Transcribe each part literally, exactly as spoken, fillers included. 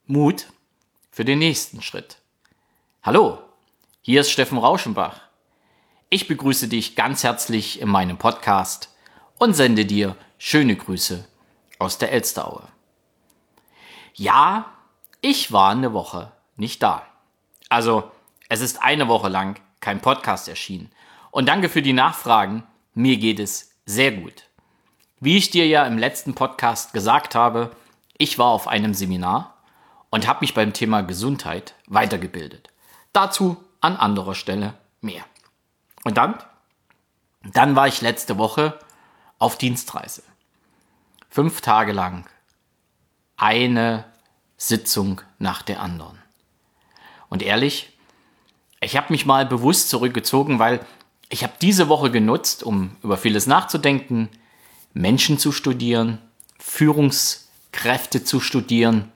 Mut für den nächsten Schritt. Hallo, hier ist Steffen Rauschenbach. Ich begrüße dich ganz herzlich in meinem Podcast und sende dir schöne Grüße aus der Elsteraue. Ja, ich war eine Woche nicht da. Also, es ist eine Woche lang kein Podcast erschienen. Und danke für die Nachfragen, mir geht es sehr gut. Wie ich dir ja im letzten Podcast gesagt habe, ich war auf einem Seminar und habe mich beim Thema Gesundheit weitergebildet. Dazu an anderer Stelle mehr. Und dann? Dann war ich letzte Woche auf Dienstreise. Fünf Tage lang. Eine Sitzung nach der anderen. Und ehrlich, ich habe mich mal bewusst zurückgezogen, weil ich habe diese Woche genutzt, um über vieles nachzudenken, Menschen zu studieren, Führungskräfte zu studieren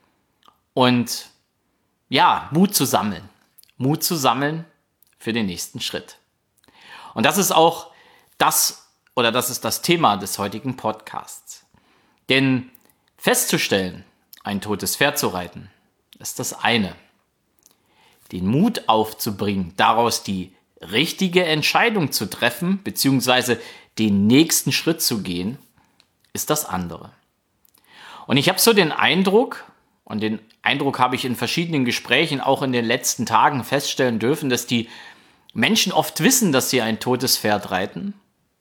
und ja, Mut zu sammeln. Mut zu sammeln für den nächsten Schritt. Und das ist auch das, oder das ist das Thema des heutigen Podcasts. Denn festzustellen, ein totes Pferd zu reiten, ist das eine. Den Mut aufzubringen, daraus die richtige Entscheidung zu treffen, beziehungsweise den nächsten Schritt zu gehen, ist das andere. Und ich habe so den Eindruck, und den Eindruck habe ich in verschiedenen Gesprächen auch in den letzten Tagen feststellen dürfen, dass die Menschen oft wissen, dass sie ein totes Pferd reiten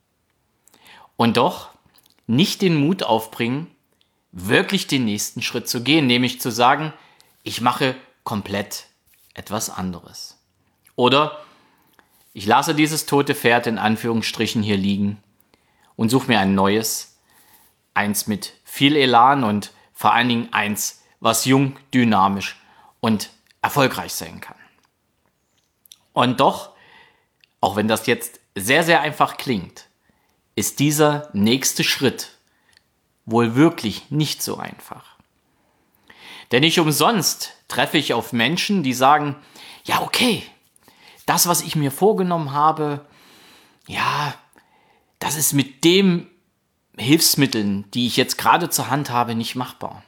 und doch nicht den Mut aufbringen, wirklich den nächsten Schritt zu gehen, nämlich zu sagen, ich mache komplett etwas anderes. Oder ich lasse dieses tote Pferd in Anführungsstrichen hier liegen und suche mir ein neues, eins mit viel Elan und vor allen Dingen eins, was jung, dynamisch und erfolgreich sein kann. Und doch, auch wenn das jetzt sehr, sehr einfach klingt, ist dieser nächste Schritt wohl wirklich nicht so einfach. Denn nicht umsonst treffe ich auf Menschen, die sagen, ja okay, das, was ich mir vorgenommen habe, ja, das ist mit den Hilfsmitteln, die ich jetzt gerade zur Hand habe, nicht machbar.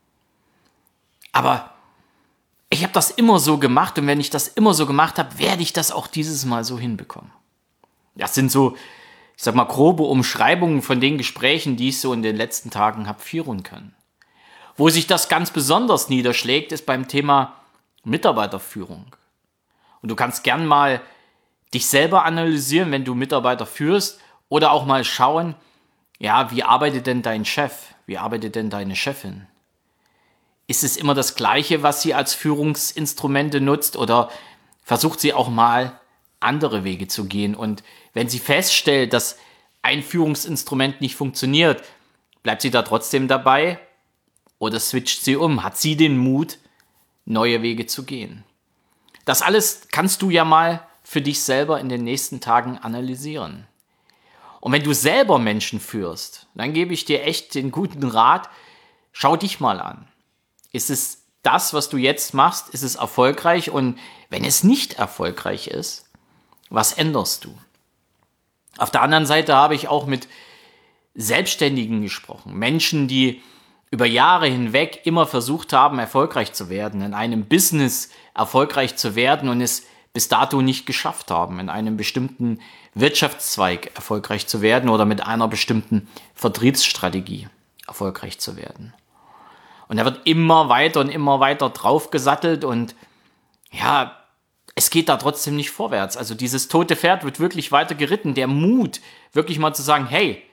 Aber ich habe das immer so gemacht und wenn ich das immer so gemacht habe, werde ich das auch dieses Mal so hinbekommen. Das sind so, ich sag mal, grobe Umschreibungen von den Gesprächen, die ich so in den letzten Tagen habe führen können. Wo sich das ganz besonders niederschlägt, ist beim Thema Mitarbeiterführung. Und du kannst gern mal dich selber analysieren, wenn du Mitarbeiter führst, oder auch mal schauen, ja, wie arbeitet denn dein Chef? Wie arbeitet denn deine Chefin? Ist es immer das Gleiche, was sie als Führungsinstrumente nutzt, oder versucht sie auch mal andere Wege zu gehen? Und wenn sie feststellt, dass ein Führungsinstrument nicht funktioniert, bleibt sie da trotzdem dabei oder switcht sie um? Hat sie den Mut, neue Wege zu gehen? Das alles kannst du ja mal für dich selber in den nächsten Tagen analysieren. Und wenn du selber Menschen führst, dann gebe ich dir echt den guten Rat, schau dich mal an. Ist es das, was du jetzt machst, ist es erfolgreich? Und wenn es nicht erfolgreich ist, was änderst du? Auf der anderen Seite habe ich auch mit Selbstständigen gesprochen. Menschen, die über Jahre hinweg immer versucht haben, erfolgreich zu werden, in einem Business erfolgreich zu werden und es bis dato nicht geschafft haben, in einem bestimmten Wirtschaftszweig erfolgreich zu werden oder mit einer bestimmten Vertriebsstrategie erfolgreich zu werden. Und da wird immer weiter und immer weiter draufgesattelt und ja, es geht da trotzdem nicht vorwärts. Also dieses tote Pferd wird wirklich weiter geritten. Der Mut, wirklich mal zu sagen, hey,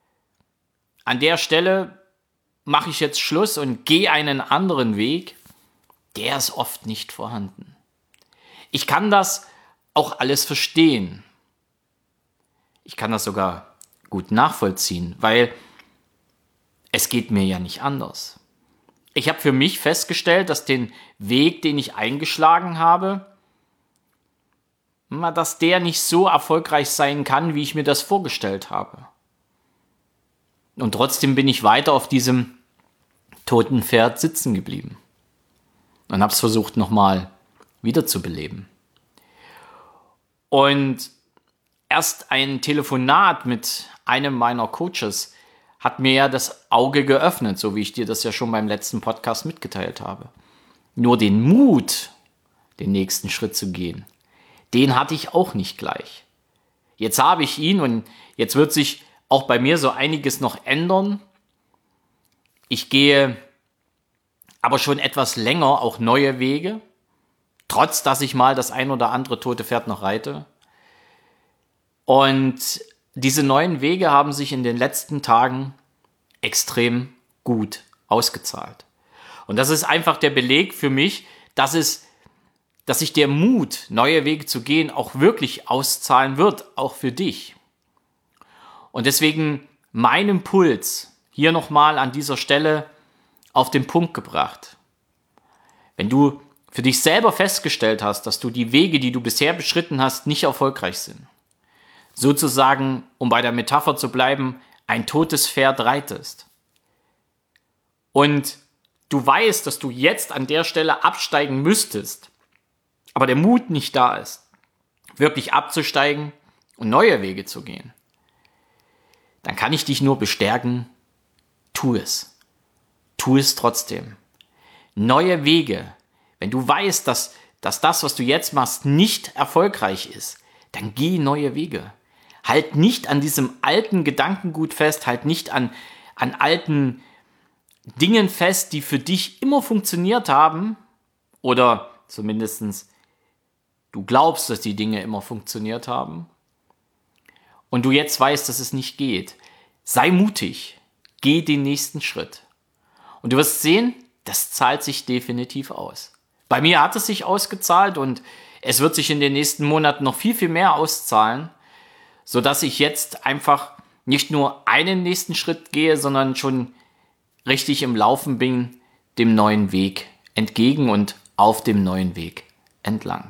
an der Stelle mache ich jetzt Schluss und gehe einen anderen Weg, der ist oft nicht vorhanden. Ich kann das auch alles verstehen. Ich kann das sogar gut nachvollziehen, weil es geht mir ja nicht anders. Ich habe für mich festgestellt, dass den Weg, den ich eingeschlagen habe, dass der nicht so erfolgreich sein kann, wie ich mir das vorgestellt habe. Und trotzdem bin ich weiter auf diesem toten Pferd sitzen geblieben und habe es versucht, nochmal wiederzubeleben. Und erst ein Telefonat mit einem meiner Coaches hat mir ja das Auge geöffnet, so wie ich dir das ja schon beim letzten Podcast mitgeteilt habe. Nur den Mut, den nächsten Schritt zu gehen, den hatte ich auch nicht gleich. Jetzt habe ich ihn und jetzt wird sich auch bei mir so einiges noch ändern. Ich gehe aber schon etwas länger auch neue Wege, trotz dass ich mal das ein oder andere tote Pferd noch reite. Und diese neuen Wege haben sich in den letzten Tagen extrem gut ausgezahlt. Und das ist einfach der Beleg für mich, dass es, dass sich der Mut, neue Wege zu gehen, auch wirklich auszahlen wird, auch für dich. Und deswegen mein Impuls hier nochmal an dieser Stelle auf den Punkt gebracht. Wenn du für dich selber festgestellt hast, dass du die Wege, die du bisher beschritten hast, nicht erfolgreich sind, sozusagen, um bei der Metapher zu bleiben, ein totes Pferd reitest und du weißt, dass du jetzt an der Stelle absteigen müsstest, aber der Mut nicht da ist, wirklich abzusteigen und neue Wege zu gehen, dann kann ich dich nur bestärken, tu es. Tu es trotzdem. Neue Wege. Wenn du weißt, dass, dass das, was du jetzt machst, nicht erfolgreich ist, dann geh neue Wege. Halt nicht an diesem alten Gedankengut fest, halt nicht an, an alten Dingen fest, die für dich immer funktioniert haben oder zumindest du glaubst, dass die Dinge immer funktioniert haben und du jetzt weißt, dass es nicht geht. Sei mutig, geh den nächsten Schritt und du wirst sehen, das zahlt sich definitiv aus. Bei mir hat es sich ausgezahlt und es wird sich in den nächsten Monaten noch viel, viel mehr auszahlen, sodass ich jetzt einfach nicht nur einen nächsten Schritt gehe, sondern schon richtig im Laufen bin, dem neuen Weg entgegen und auf dem neuen Weg entlang.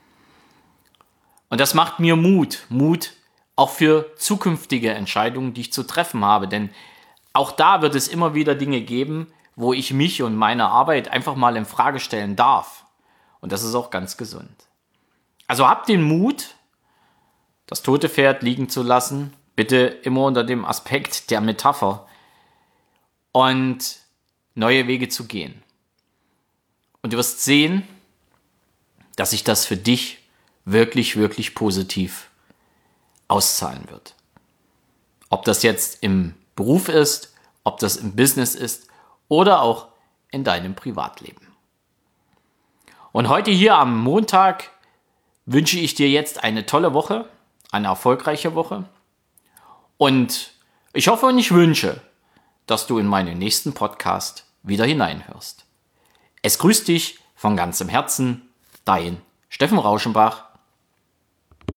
Und das macht mir Mut, Mut auch für zukünftige Entscheidungen, die ich zu treffen habe, denn auch da wird es immer wieder Dinge geben, wo ich mich und meine Arbeit einfach mal in Frage stellen darf. Und das ist auch ganz gesund. Also habt den Mut, das tote Pferd liegen zu lassen, bitte immer unter dem Aspekt der Metapher und neue Wege zu gehen. Und du wirst sehen, dass sich das für dich wirklich, wirklich positiv auszahlen wird. Ob das jetzt im Beruf ist, ob das im Business ist oder auch in deinem Privatleben. Und heute hier am Montag wünsche ich dir jetzt eine tolle Woche, eine erfolgreiche Woche. Und ich hoffe und ich wünsche, dass du in meinen nächsten Podcast wieder hineinhörst. Es grüßt dich von ganzem Herzen, dein Steffen Rauschenbach.